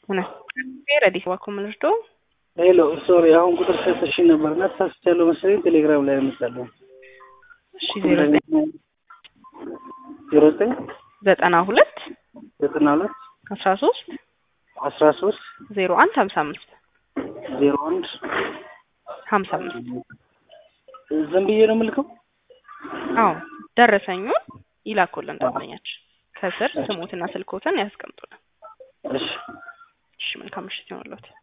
እና ሬዲ ዋኮምልዶ ሄሎ ሶሪ አሁን ቁጥር ሰጥሽ ነበርና ተሳስቻለሁ መሰለኝ ቴሌግራም ላይ አመጣለሁ። እሺ 09 92 13 01 55 ዝም ብዬ ነው የምልከው። አዎ ደረሰኙን ይላኩልን ደንበኛችን ከስር ስሞትና ስልኮትን ያስቀምጡልን። እሺ እሺ መልካም ምሽት ይሁንልዎት።